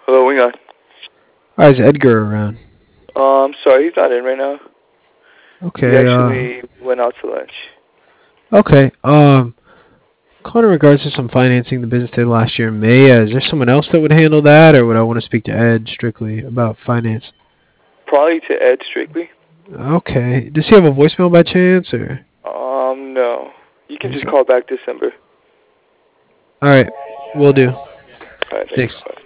Hello, wing on. Hi, is Edgar around? Sorry, he's not in right now. He Okay, actually went out to lunch. okay. Calling in regards to some financing the business did last year in May. Is there someone else that would handle that, or would I want to speak to Ed strictly about finance? Probably to Ed strictly. Okay. Does he have a voicemail by chance, or? No. You can just Okay. call back December. All right, will do. Alright, thanks. Thanks. Bye.